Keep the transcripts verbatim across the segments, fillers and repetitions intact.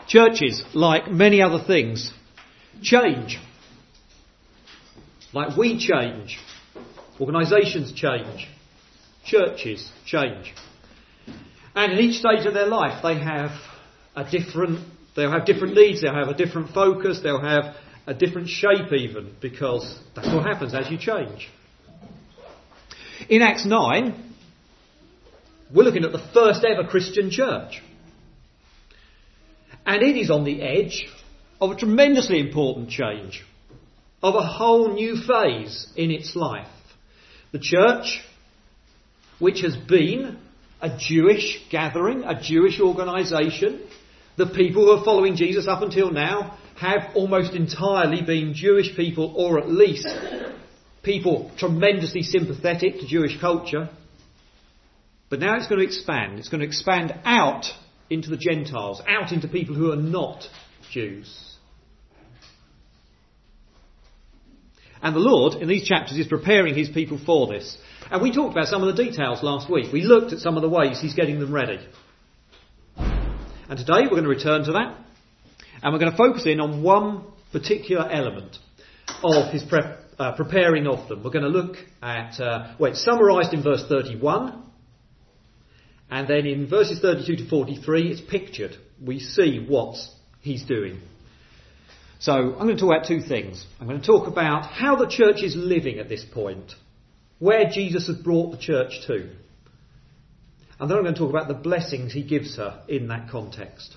Churches, like many other things, change. Like we change. Organisations change. Churches change. And in each stage of their life they have a different, they'll have different needs, they'll have a different focus, they'll have a different shape even, because that's what happens as you change. In Acts nine, we're looking at the first ever Christian church. And it is on the edge of a tremendously important change, of a whole new phase in its life. The church, which has been a Jewish gathering, a Jewish organisation, the people who are following Jesus up until now have almost entirely been Jewish people, or at least people tremendously sympathetic to Jewish culture. But now it's going to expand. It's going to expand out into the Gentiles, out into people who are not Jews. And the Lord, in these chapters, is preparing his people for this. And we talked about some of the details last week. We looked at some of the ways he's getting them ready. And today we're going to return to that. And we're going to focus in on one particular element of his pre- uh, preparing of them. We're going to look at, uh, well, it's summarised in verse thirty-one. And then in verses thirty-two to forty-three, it's pictured. We see what he's doing. So I'm going to talk about two things. I'm going to talk about how the church is living at this point, where Jesus has brought the church to. And then I'm going to talk about the blessings he gives her in that context.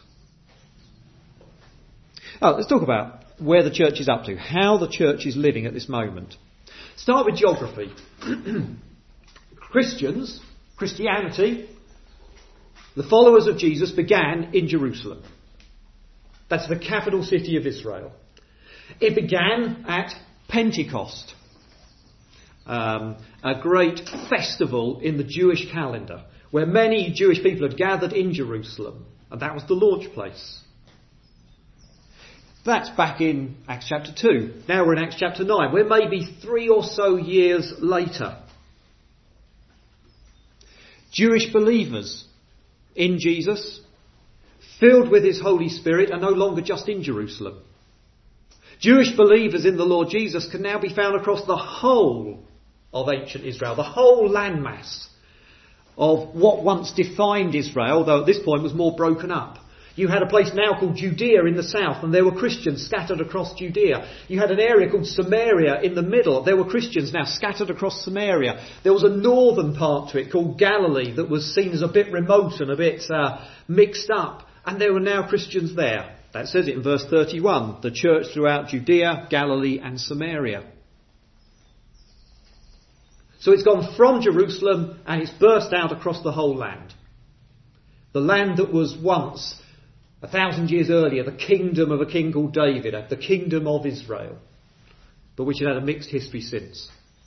Oh, let's talk about where the church is up to, how the church is living at this moment. Start with geography. Christians, Christianity, the followers of Jesus began in Jerusalem. That's the capital city of Israel. It began at Pentecost, um, a great festival in the Jewish calendar, where many Jewish people had gathered in Jerusalem, and that was the launch place. That's back in Acts chapter two. Now we're in Acts chapter nine. We're maybe three or so years later. Jewish believers in Jesus, filled with his Holy Spirit, are no longer just in Jerusalem. Jewish believers in the Lord Jesus can now be found across the whole of ancient Israel, the whole landmass of what once defined Israel, though at this point was more broken up. You had a place now called Judea in the south, and there were Christians scattered across Judea. You had an area called Samaria in the middle. There were Christians now scattered across Samaria. There was a northern part to it called Galilee that was seen as a bit remote and a bit uh, mixed up. And there were now Christians there. That says it in verse thirty-one. The church throughout Judea, Galilee and Samaria. So it's gone from Jerusalem and it's burst out across the whole land. The land that was once, a thousand years earlier, the kingdom of a king called David, the kingdom of Israel, but which had had a mixed history since.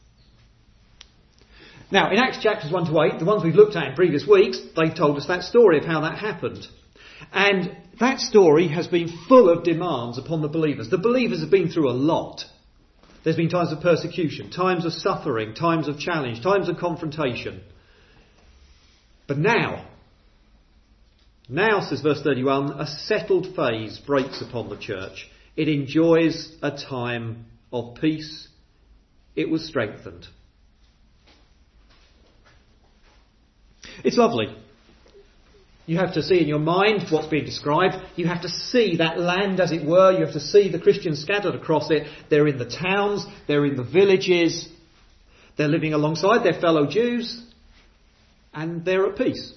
Now, in Acts chapters one to eight, the ones we've looked at in previous weeks, they've told us that story of how that happened. And that story has been full of demands upon the believers. The believers have been through a lot. There's been times of persecution, times of suffering, times of challenge, times of confrontation. But now, now, says verse thirty-one, a settled phase breaks upon the church. It enjoys a time of peace. It was strengthened. It's lovely. You have to see in your mind what's being described. You have to see that land, as it were. You have to see the Christians scattered across it. They're in the towns. They're in the villages. They're living alongside their fellow Jews. And they're at peace.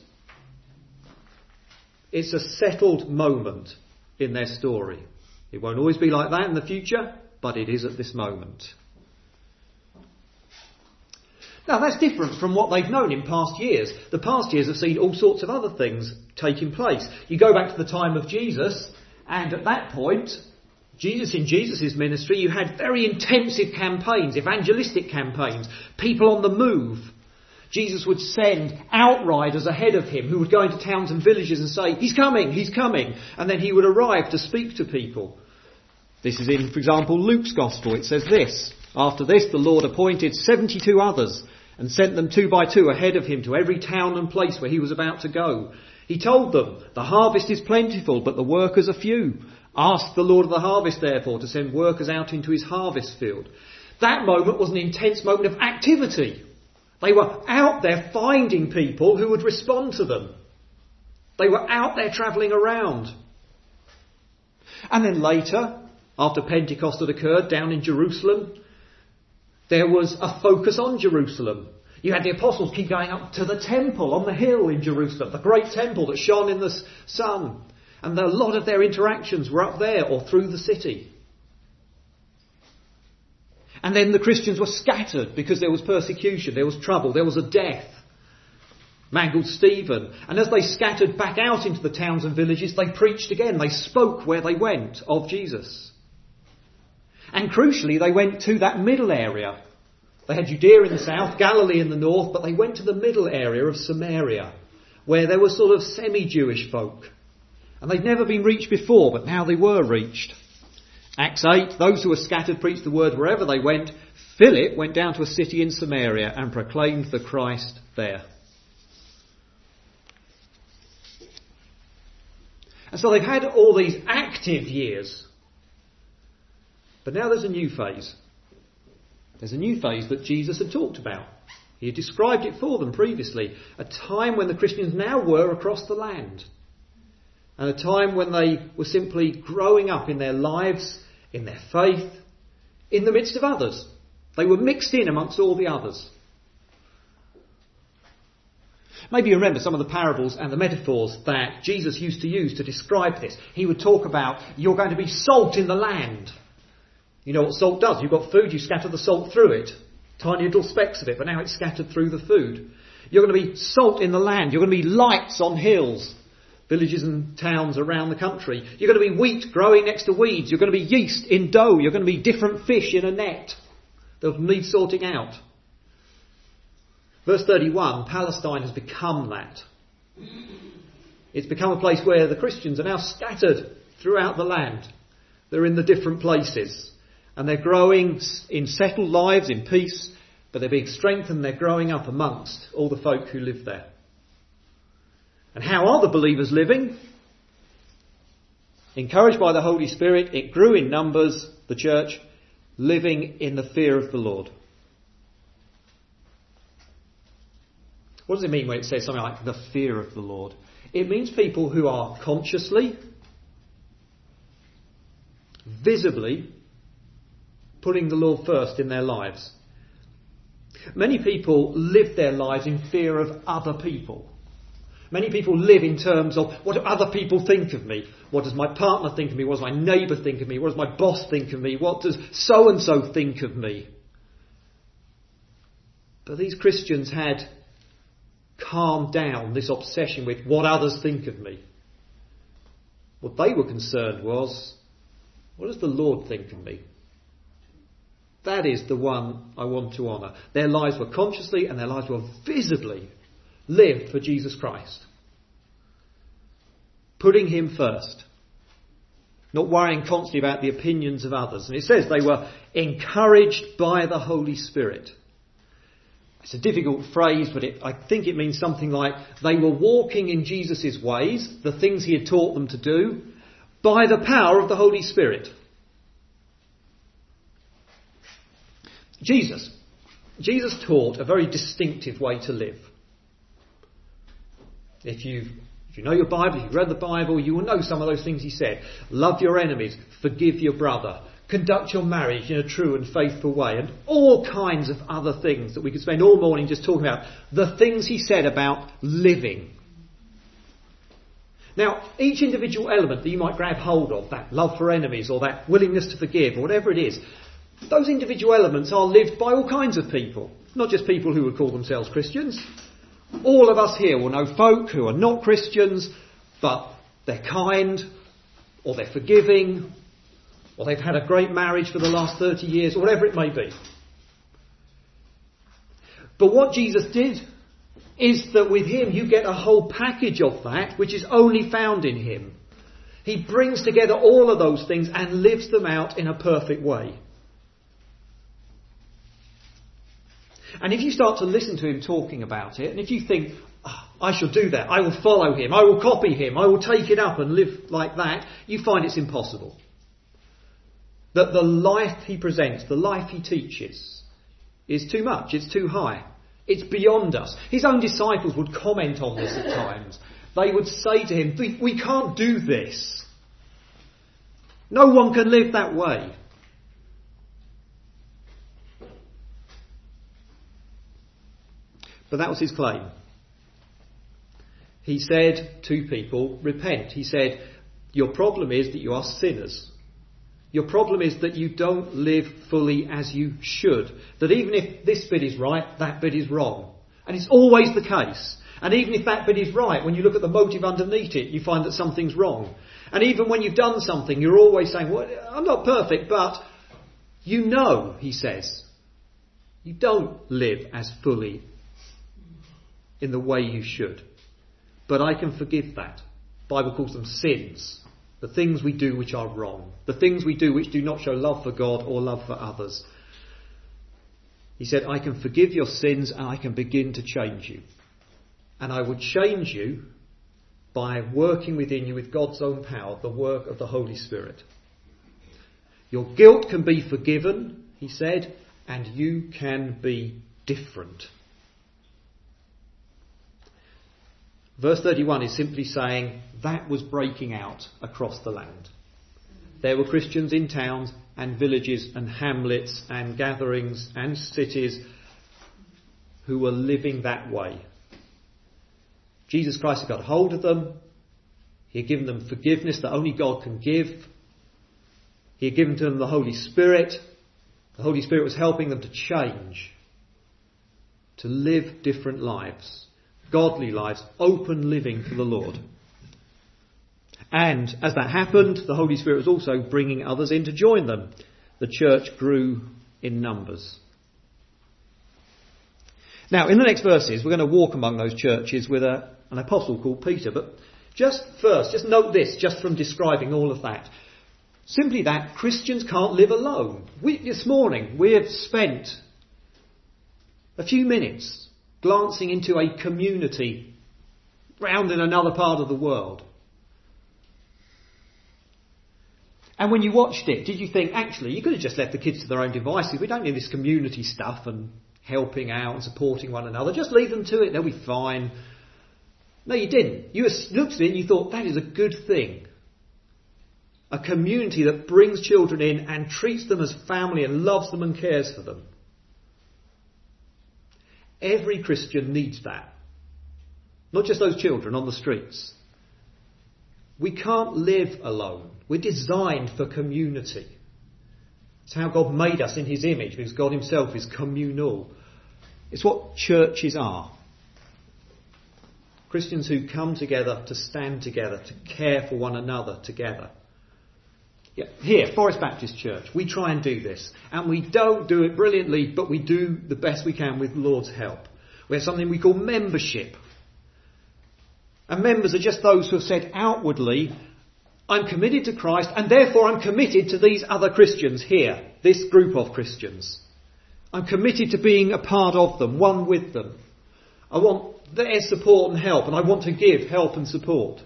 It's a settled moment in their story. It won't always be like that in the future, but it is at this moment. Now, that's different from what they've known in past years. The past years have seen all sorts of other things taking place. You go back to the time of Jesus, and at that point, Jesus in Jesus' ministry, you had very intensive campaigns, evangelistic campaigns, people on the move. Jesus would send outriders ahead of him who would go into towns and villages and say, he's coming, he's coming. And then he would arrive to speak to people. This is in, for example, Luke's Gospel. It says this: after this, the Lord appointed seventy-two others and sent them two by two ahead of him to every town and place where he was about to go. He told them, the harvest is plentiful, but the workers are few. Ask the Lord of the harvest, therefore, to send workers out into his harvest field. That moment was an intense moment of activity. They were out there finding people who would respond to them. They were out there travelling around. And then later, after Pentecost had occurred down in Jerusalem, there was a focus on Jerusalem. You had the apostles keep going up to the temple on the hill in Jerusalem, the great temple that shone in the sun. And a lot of their interactions were up there or through the city. And then the Christians were scattered because there was persecution, there was trouble, there was a death. Man called Stephen. And as they scattered back out into the towns and villages, they preached again. They spoke where they went of Jesus. And crucially, they went to that middle area. They had Judea in the south, Galilee in the north, but they went to the middle area of Samaria, where there were sort of semi-Jewish folk. And they'd never been reached before, but now they were reached. Acts eight, those who were scattered preached the word wherever they went. Philip went down to a city in Samaria and proclaimed the Christ there. And so they've had all these active years. But now there's a new phase. There's a new phase that Jesus had talked about. He had described it for them previously. A time when the Christians now were across the land. And a time when they were simply growing up in their lives, in their faith, in the midst of others. They were mixed in amongst all the others. Maybe you remember some of the parables and the metaphors that Jesus used to use to describe this. He would talk about, you're going to be salt in the land. You know what salt does. You've got food, you scatter the salt through it. Tiny little specks of it, but now it's scattered through the food. You're going to be salt in the land. You're going to be lights on hills. Villages and towns around the country. You're going to be wheat growing next to weeds. You're going to be yeast in dough. You're going to be different fish in a net. They'll need sorting out. Verse thirty-one, Palestine has become that. It's become a place where the Christians are now scattered throughout the land. They're in the different places. And they're growing in settled lives, in peace. But they're being strengthened. They're growing up amongst all the folk who live there. And how are the believers living? Encouraged by the Holy Spirit, it grew in numbers, the church, living in the fear of the Lord. What does it mean when it says something like the fear of the Lord? It means people who are consciously, visibly putting the Lord first in their lives. Many people live their lives in fear of other people. Many people live in terms of, what do other people think of me? What does my partner think of me? What does my neighbour think of me? What does my boss think of me? What does so-and-so think of me? But these Christians had calmed down this obsession with what others think of me. What they were concerned was, what does the Lord think of me? That is the one I want to honour. Their lives were consciously and their lives were visibly lived for Jesus Christ. Putting him first. Not worrying constantly about the opinions of others. And it says they were encouraged by the Holy Spirit. It's a difficult phrase, but it, I think it means something like they were walking in Jesus' ways, the things he had taught them to do, by the power of the Holy Spirit. Jesus. Jesus taught a very distinctive way to live. If you if you know your Bible, if you've read the Bible, you will know some of those things he said. Love your enemies, forgive your brother, conduct your marriage in a true and faithful way, and all kinds of other things that we could spend all morning just talking about. The things he said about living. Now, each individual element that you might grab hold of, that love for enemies or that willingness to forgive or whatever it is, those individual elements are lived by all kinds of people. Not just people who would call themselves Christians. All of us here will know folk who are not Christians, but they're kind, or they're forgiving, or they've had a great marriage for the last thirty years, or whatever it may be. But what Jesus did is that with him you get a whole package of that, which is only found in him. He brings together all of those things and lives them out in a perfect way. And if you start to listen to him talking about it, and if you think, oh, I shall do that. I will follow him. I will copy him. I will take it up and live like that. You find it's impossible. That the life he presents, the life he teaches, is too much. It's too high. It's beyond us. His own disciples would comment on this at times. They would say to him, we, we can't do this. No one can live that way. But that was his claim. He said to people, repent. He said, your problem is that you are sinners. Your problem is that you don't live fully as you should. That even if this bit is right, that bit is wrong. And it's always the case. And even if that bit is right, when you look at the motive underneath it, you find that something's wrong. And even when you've done something, you're always saying, well, I'm not perfect, but you know, he says, you don't live as fully in the way you should. But I can forgive that. The Bible calls them sins. The things we do which are wrong. The things we do which do not show love for God or love for others. He said, I can forgive your sins and I can begin to change you. And I would change you by working within you with God's own power, the work of the Holy Spirit. Your guilt can be forgiven, he said, and you can be different. Verse thirty-one is simply saying that was breaking out across the land. There were Christians in towns and villages and hamlets and gatherings and cities who were living that way. Jesus Christ had got hold of them. He had given them forgiveness that only God can give. He had given to them the Holy Spirit. The Holy Spirit was helping them to change, to live different lives. Godly lives, open living for the Lord. And as that happened, the Holy Spirit was also bringing others in to join them. The church grew in numbers. Now, in the next verses, we're going to walk among those churches with a, an apostle called Peter. But just first, just note this, just from describing all of that. Simply that Christians can't live alone. We, this morning, we have spent a few minutes glancing into a community round in another part of the world. And when you watched it, did you think, actually, you could have just left the kids to their own devices. We don't need this community stuff and helping out and supporting one another. Just leave them to it. They'll be fine. No, you didn't. You looked at it and you thought, that is a good thing. A community that brings children in and treats them as family and loves them and cares for them. Every Christian needs that. Not just those children on the streets. We can't live alone. We're designed for community. It's how God made us in his image, because God himself is communal. It's what churches are. Christians who come together to stand together, to care for one another together. Yeah, here, Forest Baptist Church, we try and do this. And we don't do it brilliantly, but we do the best we can with the Lord's help. We have something we call membership. And members are just those who have said outwardly, I'm committed to Christ and therefore I'm committed to these other Christians here, this group of Christians. I'm committed to being a part of them, one with them. I want their support and help, and I want to give help and support.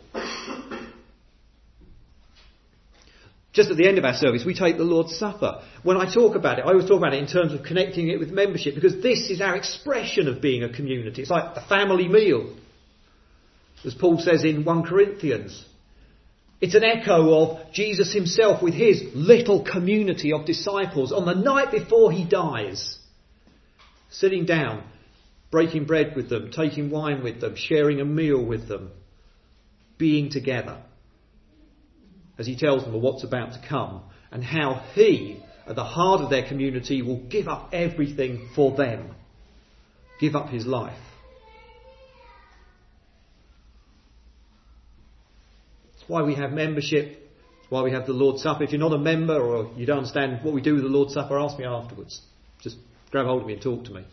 Just at the end of our service, we take the Lord's Supper. When I talk about it, I always talk about it in terms of connecting it with membership, because this is our expression of being a community. It's like a family meal, as Paul says in First Corinthians. It's an echo of Jesus himself with his little community of disciples on the night before he dies. Sitting down, breaking bread with them, taking wine with them, sharing a meal with them, being together. As he tells them of what's about to come and how he, at the heart of their community, will give up everything for them. Give up his life. It's why we have membership. It's why we have the Lord's Supper. If you're not a member or you don't understand what we do with the Lord's Supper, ask me afterwards. Just grab hold of me and talk to me.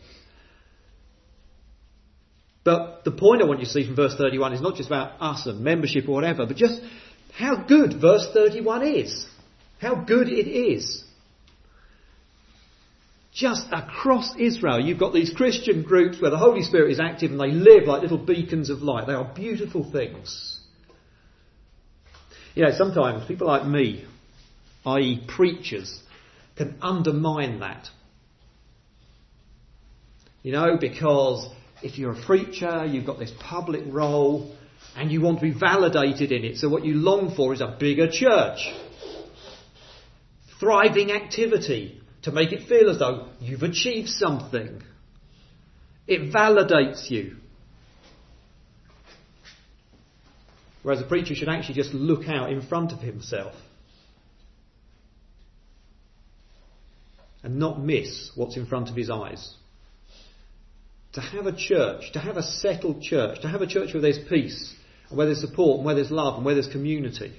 But the point I want you to see from verse thirty-one is not just about us and membership or whatever, but just how good verse thirty-one is. How good it is. Just across Israel, you've got these Christian groups where the Holy Spirit is active and they live like little beacons of light. They are beautiful things. You know, sometimes people like me, that is preachers, can undermine that. You know, because if you're a preacher, you've got this public role and you want to be validated in it. So what you long for is a bigger church. Thriving activity. To make it feel as though you've achieved something. It validates you. Whereas a preacher should actually just look out in front of himself. And not miss what's in front of his eyes. To have a church, to have a settled church, to have a church where there's peace, and where there's support, and where there's love, and where there's community,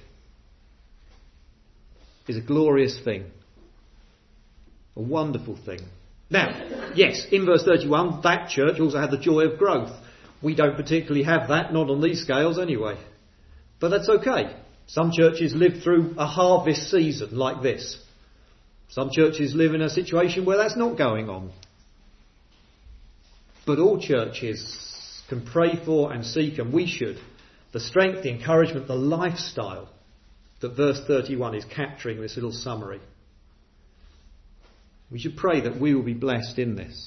is a glorious thing. A wonderful thing. Now, yes, in verse thirty-one, that church also had the joy of growth. We don't particularly have that, not on these scales anyway. But that's okay. Some churches live through a harvest season like this. Some churches live in a situation where that's not going on. But all churches can pray for and seek, and we should, the strength, the encouragement, the lifestyle that verse thirty-one is capturing in this little summary. We should pray that we will be blessed in this.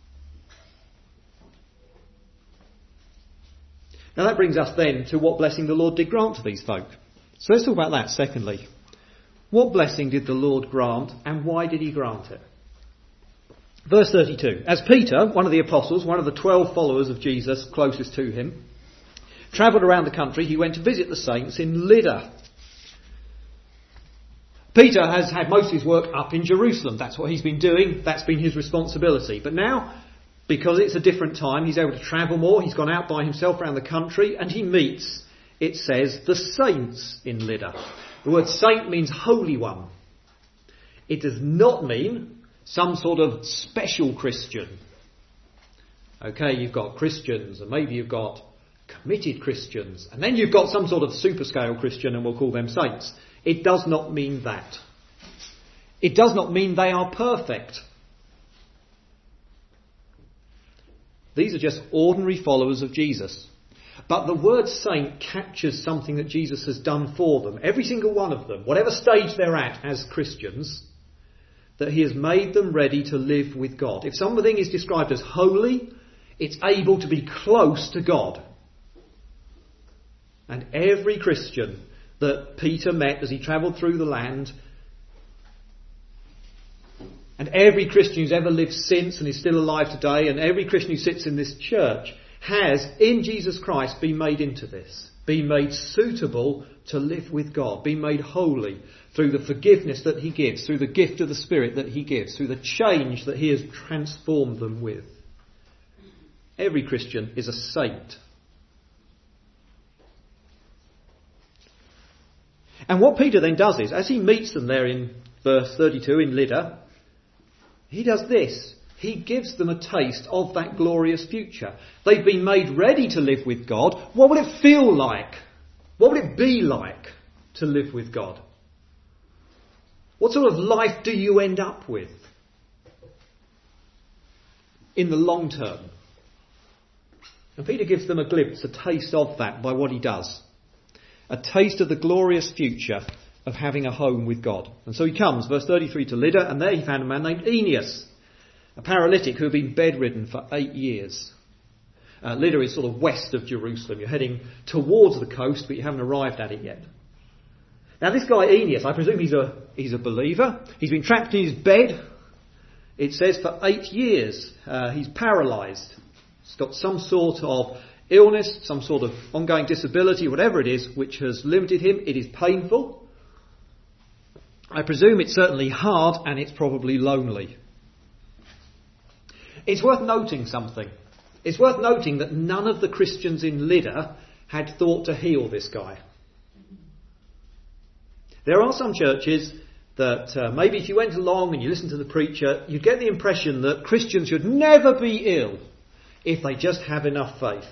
Now that brings us then to what blessing the Lord did grant to these folk. So let's talk about that secondly. What blessing did the Lord grant and why did he grant it? Verse thirty-two. As Peter, one of the apostles, one of the twelve followers of Jesus closest to him, travelled around the country, he went to visit the saints in Lydda. Peter has had most of his work up in Jerusalem. That's what he's been doing. That's been his responsibility. But now, because it's a different time, he's able to travel more. He's gone out by himself around the country and he meets, it says, the saints in Lydda. The word saint means holy one. It does not mean some sort of special Christian. Okay, you've got Christians and maybe you've got committed Christians and then you've got some sort of superscale Christian and we'll call them saints. It does not mean that. It does not mean they are perfect. These are just ordinary followers of Jesus. But the word saint captures something that Jesus has done for them. Every single one of them, whatever stage they're at as Christians, that he has made them ready to live with God. If something is described as holy, it's able to be close to God. And every Christian that Peter met as he travelled through the land, and every Christian who's ever lived since and is still alive today, and every Christian who sits in this church has, in Jesus Christ, been made into this, been made suitable to live with God, been made holy through the forgiveness that he gives, through the gift of the Spirit that he gives, through the change that he has transformed them with. Every Christian is a saint. And what Peter then does is, as he meets them there in verse thirty-two in Lydda, he does this. He gives them a taste of that glorious future. They've been made ready to live with God. What will it feel like? What will it be like to live with God? What sort of life do you end up with in the long term? And Peter gives them a glimpse, a taste of that by what he does. A taste of the glorious future of having a home with God. And so he comes, verse thirty-three, to Lydda, and there he found a man named Aeneas, a paralytic who had been bedridden for eight years. Uh, Lydda is sort of west of Jerusalem. You're heading towards the coast, but you haven't arrived at it yet. Now this guy Aeneas, I presume he's a he's a believer. He's been trapped in his bed, it says, for eight years. Uh, he's paralysed. He's got some sort of illness, some sort of ongoing disability, whatever it is, which has limited him. It is painful. I presume it's certainly hard and it's probably lonely. It's worth noting something. It's worth noting that none of the Christians in Lydda had thought to heal this guy. There are some churches that uh, maybe if you went along and you listened to the preacher, you'd get the impression that Christians should never be ill if they just have enough faith.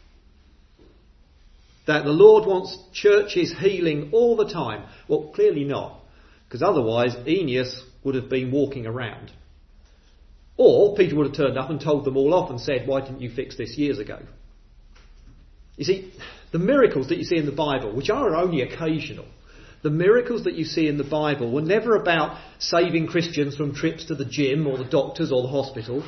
That the Lord wants churches healing all the time. Well, clearly not, because otherwise Aeneas would have been walking around. Or Peter would have turned up and told them all off and said, why didn't you fix this years ago? You see, the miracles that you see in the Bible, which are only occasional, the miracles that you see in the Bible were never about saving Christians from trips to the gym or the doctors or the hospital.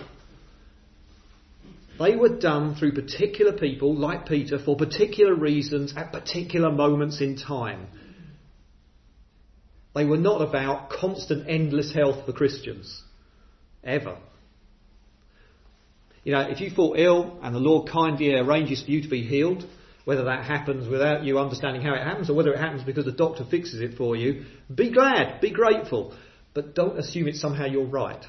They were done through particular people, like Peter, for particular reasons at particular moments in time. They were not about constant, endless health for Christians. Ever. You know, if you fall ill and the Lord kindly arranges for you to be healed, whether that happens without you understanding how it happens or whether it happens because the doctor fixes it for you, be glad, be grateful, but don't assume it's somehow you're right.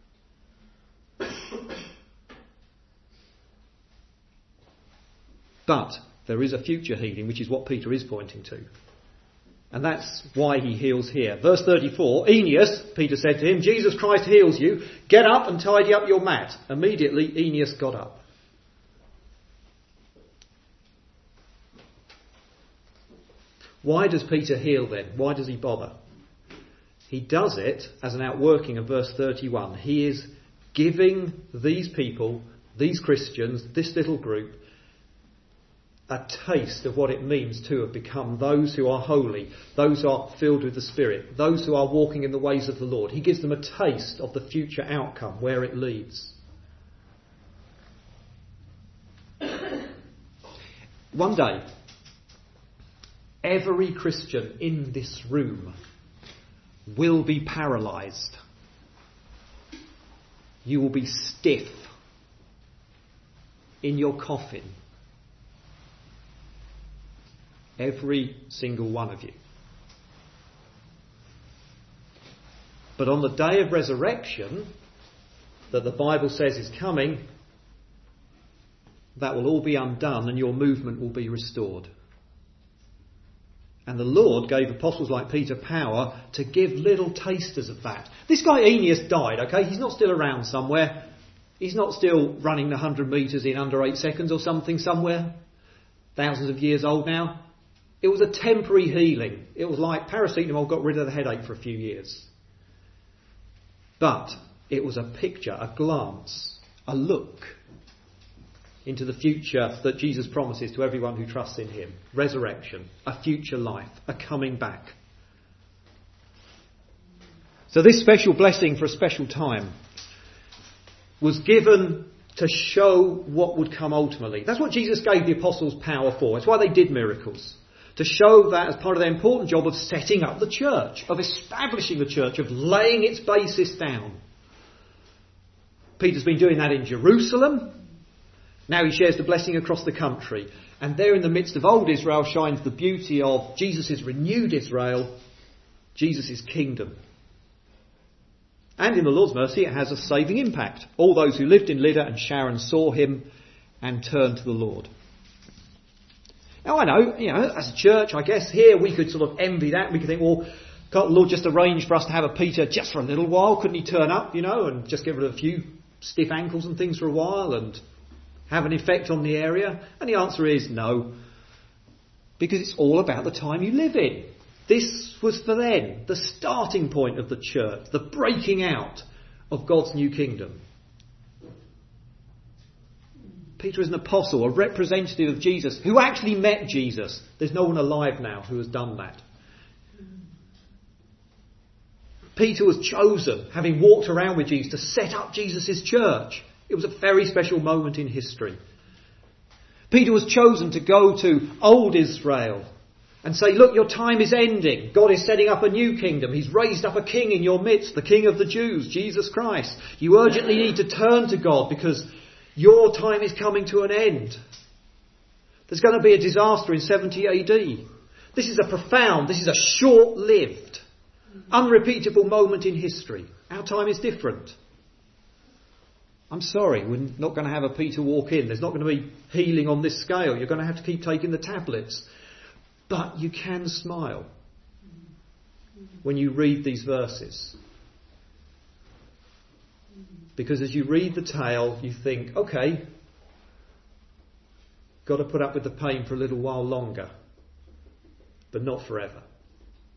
But there is a future healing, which is what Peter is pointing to. And that's why he heals here. Verse thirty-four, Aeneas, Peter said to him, Jesus Christ heals you. Get up and tidy up your mat. Immediately Aeneas got up. Why does Peter heal then? Why does he bother? He does it as an outworking of verse thirty-one. He is giving these people, these Christians, this little group, a taste of what it means to have become those who are holy, those who are filled with the Spirit, those who are walking in the ways of the Lord. He gives them a taste of the future outcome, where it leads. One day, every Christian in this room will be paralysed. You will be stiff in your coffin. Every single one of you. But on the day of resurrection, that the Bible says is coming, that will all be undone and your movement will be restored. And the Lord gave apostles like Peter power to give little tasters of that. This guy Aeneas died, okay? He's not still around somewhere. He's not still running the one hundred metres in under eight seconds or something somewhere. Thousands of years old now. It was a temporary healing. It was like paracetamol got rid of the headache for a few years. But it was a picture, a glance, a look into the future that Jesus promises to everyone who trusts in him. Resurrection, a future life, a coming back. So this special blessing for a special time was given to show what would come ultimately. That's what Jesus gave the apostles power for. It's why they did miracles. To show that as part of their important job of setting up the church, of establishing the church, of laying its basis down. Peter's been doing that in Jerusalem. Now he shares the blessing across the country. And there in the midst of old Israel shines the beauty of Jesus' renewed Israel, Jesus' kingdom. And in the Lord's mercy it has a saving impact. All those who lived in Lydda and Sharon saw him and turned to the Lord. Now I know, you know, as a church, I guess here we could sort of envy that. We could think, well, can't the Lord just arrange for us to have a Peter just for a little while? Couldn't he turn up, you know, and just get rid of a few stiff ankles and things for a while and have an effect on the area? And the answer is no. Because it's all about the time you live in. This was for then the starting point of the church, the breaking out of God's new kingdom. Peter is an apostle, a representative of Jesus, who actually met Jesus. There's no one alive now who has done that. Peter was chosen, having walked around with Jesus, to set up Jesus' church. It was a very special moment in history. Peter was chosen to go to old Israel and say, look, your time is ending. God is setting up a new kingdom. He's raised up a king in your midst, the King of the Jews, Jesus Christ. You urgently need to turn to God because your time is coming to an end. There's going to be a disaster in seventy A D. This is a profound, this is a short-lived, unrepeatable moment in history. Our time is different. I'm sorry, we're not going to have a Peter walk in. There's not going to be healing on this scale. You're going to have to keep taking the tablets. But you can smile when you read these verses. Because as you read the tale, you think, okay, got to put up with the pain for a little while longer, but not forever.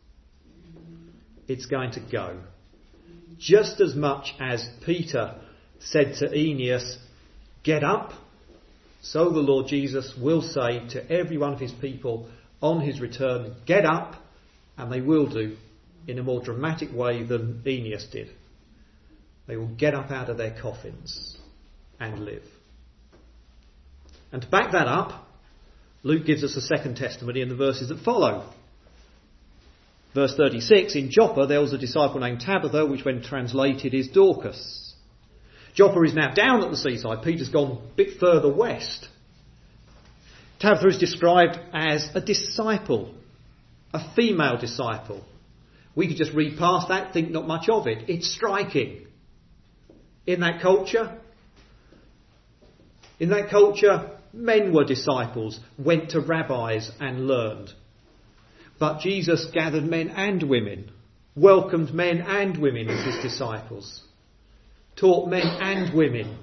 It's going to go. Just as much as Peter said to Aeneas, "Get up," so the Lord Jesus will say to every one of his people on his return, "Get up," and they will do in a more dramatic way than Aeneas did. They will get up out of their coffins and live. And to back that up, Luke gives us a second testimony in the verses that follow. Verse thirty-six, in Joppa there was a disciple named Tabitha, which when translated is Dorcas. Joppa is now down at the seaside. Peter's gone a bit further west. Tabitha is described as a disciple, a female disciple. We could just read past that, think not much of it. It's striking. In that culture, in that culture, men were disciples, went to rabbis and learned. But Jesus gathered men and women, welcomed men and women as his disciples, taught men and women.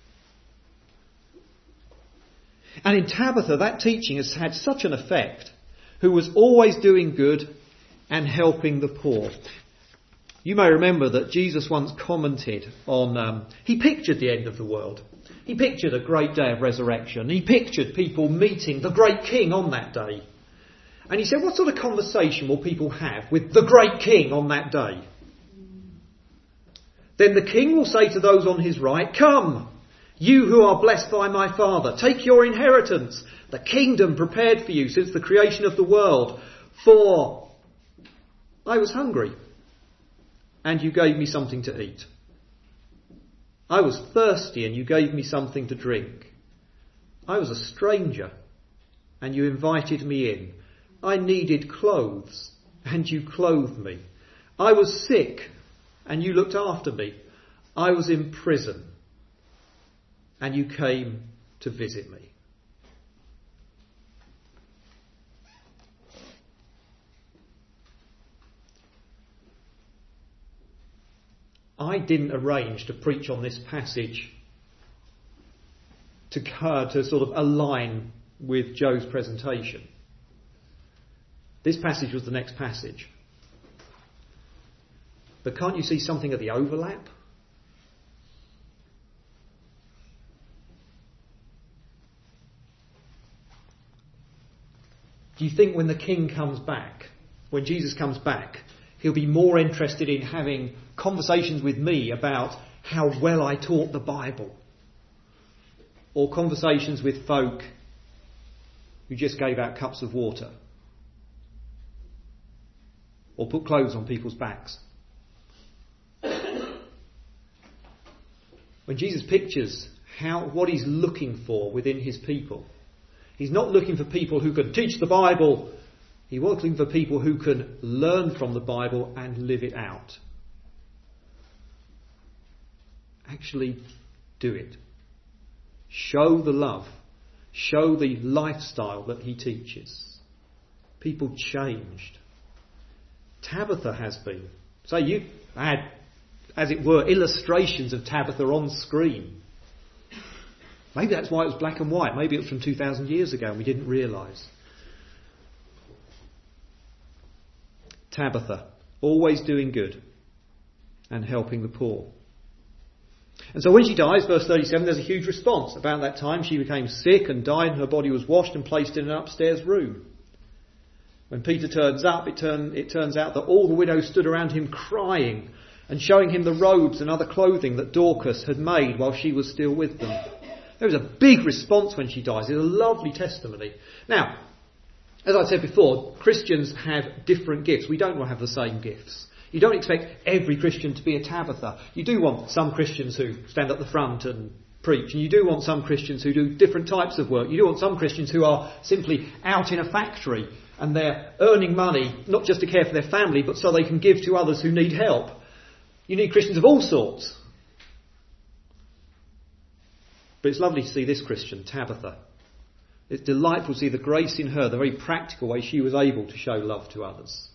And in Tabitha, that teaching has had such an effect, who was always doing good and helping the poor. You may remember that Jesus once commented on, um, he pictured the end of the world. He pictured a great day of resurrection. He pictured people meeting the great king on that day. And he said, what sort of conversation will people have with the great king on that day? Then the king will say to those on his right, "Come, you who are blessed by my Father, take your inheritance, the kingdom prepared for you since the creation of the world. For I was hungry, and you gave me something to eat. I was thirsty, and you gave me something to drink. I was a stranger, and you invited me in. I needed clothes, and you clothed me. I was sick, and you looked after me. I was in prison, and you came to visit me." I didn't arrange to preach on this passage to, uh, to sort of align with Joe's presentation. This passage was the next passage. But can't you see something of the overlap? Do you think when the king comes back, when Jesus comes back, he'll be more interested in having conversations with me about how well I taught the Bible? Or conversations with folk who just gave out cups of water? Or put clothes on people's backs? When Jesus pictures how what he's looking for within his people, he's not looking for people who can teach the Bible. He's looking for people who can learn from the Bible and live it out. Actually do it. Show the love. Show the lifestyle that he teaches. People changed. Tabitha has been. So you had, as it were, illustrations of Tabitha on screen. Maybe that's why it was black and white. Maybe it was from two thousand years ago and we didn't realise. Tabitha, always doing good and helping the poor. And so when she dies, verse thirty-seven, there's a huge response. About that time she became sick and died, and her body was washed and placed in an upstairs room. When Peter turns up, it, turn, it turns out that all the widows stood around him crying and showing him the robes and other clothing that Dorcas had made while she was still with them. There was a big response when she dies. It's a lovely testimony. Now, as I said before, Christians have different gifts. We don't all have the same gifts. You don't expect every Christian to be a Tabitha. You do want some Christians who stand at the front and preach, and you do want some Christians who do different types of work. You do want some Christians who are simply out in a factory and they're earning money, not just to care for their family, but so they can give to others who need help. You need Christians of all sorts. But it's lovely to see this Christian, Tabitha. It's delightful to see the grace in her, the very practical way she was able to show love to others.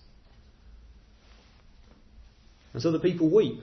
And so the people weep.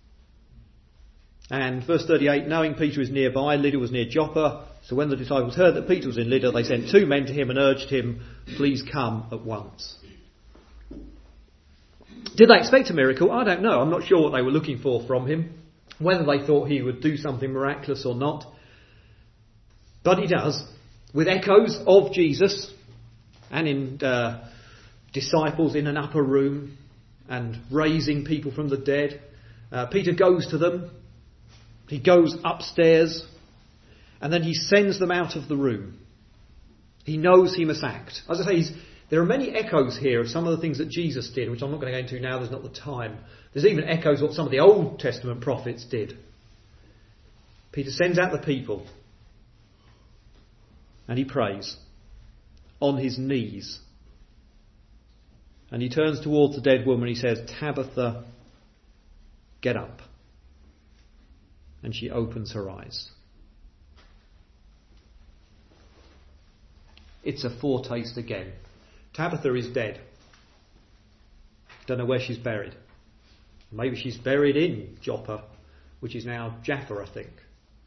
And verse thirty-eight, knowing Peter is nearby, Lydda was near Joppa. So when the disciples heard that Peter was in Lydda, they sent two men to him and urged him, "Please come at once." Did they expect a miracle? I don't know. I'm not sure what they were looking for from him. whether they thought he would do something miraculous or not. But he does, with echoes of Jesus and in uh, disciples in an upper room and raising people from the dead. Uh, Peter goes to them. He goes upstairs and then he sends them out of the room. He knows he must act. As I say, he's, there are many echoes here of some of the things that Jesus did, which I'm not going to go into now, there's not the time. There's even echoes of what some of the Old Testament prophets did. Peter sends out the people and he prays on his knees. And he turns towards the dead woman and he says, "Tabitha, get up." And she opens her eyes. It's a foretaste again. Tabitha is dead. Don't know where she's buried. Maybe she's buried in Joppa, which is now Jaffa, I think.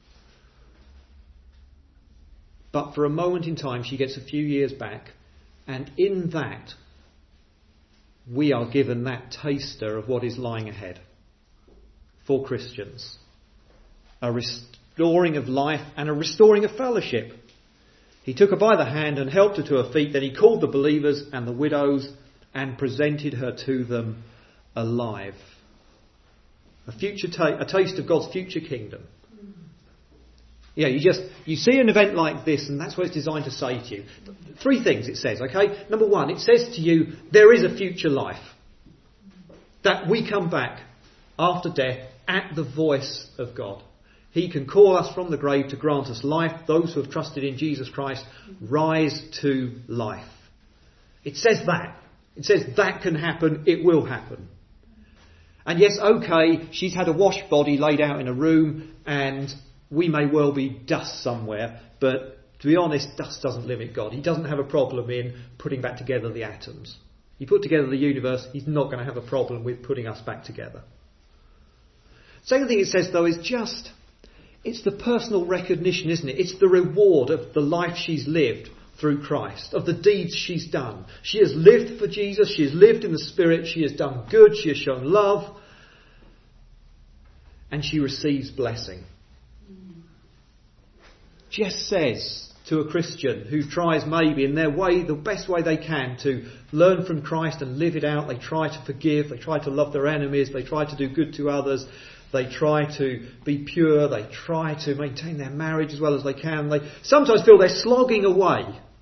But for a moment in time, she gets a few years back, and in that, we are given that taster of what is lying ahead for Christians. A restoring of life and a restoring of fellowship. He took her by the hand and helped her to her feet. Then he called the believers and the widows and presented her to them alive. A future ta- a taste of God's future kingdom. Yeah, you just, you see an event like this and that's what it's designed to say to you. Three things it says, okay? Number one, it says to you, there is a future life. That we come back after death at the voice of God. He can call us from the grave to grant us life. Those who have trusted in Jesus Christ rise to life. It says that. It says that can happen. It will happen. And yes, okay, she's had a wash body laid out in a room and we may well be dust somewhere. But to be honest, dust doesn't limit God. He doesn't have a problem in putting back together the atoms. He put together the universe. He's not going to have a problem with putting us back together. Second thing it says though is just... it's the personal recognition, isn't it? It's the reward of the life she's lived through Christ, of the deeds she's done. She has lived for Jesus, she has lived in the Spirit, she has done good, she has shown love, and she receives blessing. Just says to a Christian who tries maybe in their way, the best way they can, to learn from Christ and live it out. They try to forgive, they try to love their enemies, they try to do good to others. They try to be pure. They try to maintain their marriage as well as they can. They sometimes feel they're slogging away.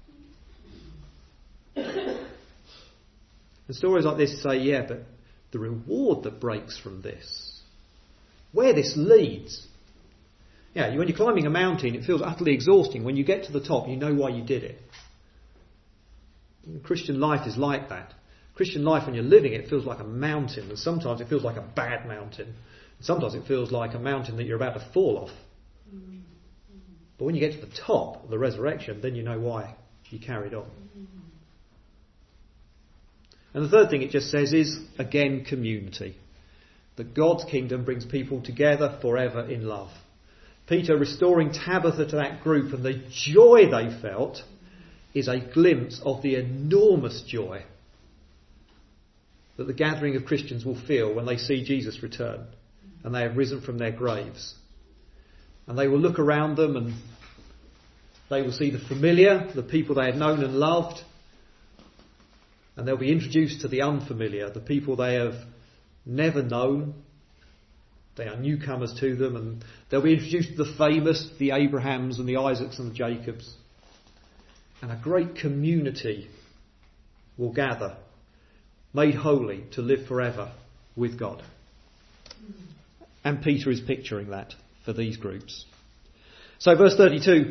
And stories like this say, yeah, but the reward that breaks from this, where this leads. Yeah, when you're climbing a mountain, it feels utterly exhausting. When you get to the top, you know why you did it. Christian life is like that. Christian life, when you're living it, feels like a mountain. And sometimes it feels like a bad mountain. Sometimes it feels like a mountain that you're about to fall off. Mm-hmm. But when you get to the top of the resurrection, then you know why you carried on. Mm-hmm. And the third thing it just says is, again, community. That God's kingdom brings people together forever in love. Peter restoring Tabitha to that group and the joy they felt is a glimpse of the enormous joy that the gathering of Christians will feel when they see Jesus return. And they have risen from their graves. And they will look around them and they will see the familiar, the people they had known and loved. And they'll be introduced to the unfamiliar, the people they have never known. They are newcomers to them. And they'll be introduced to the famous, the Abrahams and the Isaacs and the Jacobs. And a great community will gather, made holy to live forever with God. And Peter is picturing that for these groups. So verse thirty-two.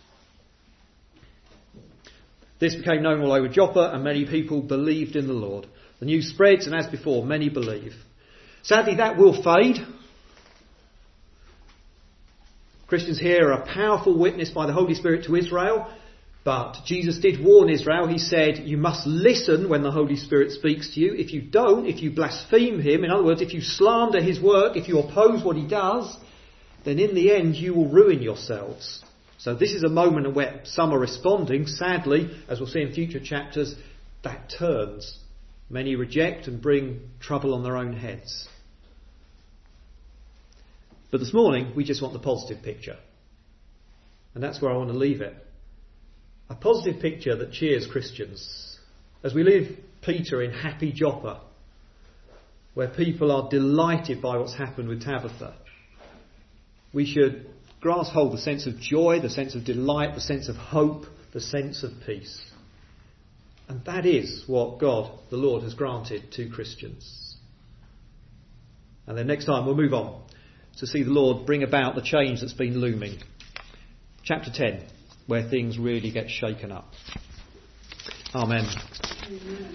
This became known all over Joppa and many people believed in the Lord. The news spreads and as before many believe. Sadly that will fade. Christians here are a powerful witness by the Holy Spirit to Israel. But Jesus did warn Israel. He said, you must listen when the Holy Spirit speaks to you. If you don't, if you blaspheme him, in other words, if you slander his work, if you oppose what he does, then in the end you will ruin yourselves. So this is a moment where some are responding. Sadly, as we'll see in future chapters, that turns. Many reject and bring trouble on their own heads. But this morning, we just want the positive picture. And that's where I want to leave it. A positive picture that cheers Christians. As we leave Peter in happy Joppa, where people are delighted by what's happened with Tabitha, we should grasp hold the sense of joy, the sense of delight, the sense of hope, the sense of peace. And that is what God, the Lord, has granted to Christians. And then next time we'll move on to see the Lord bring about the change that's been looming. Chapter ten, where things really get shaken up. Amen. Amen.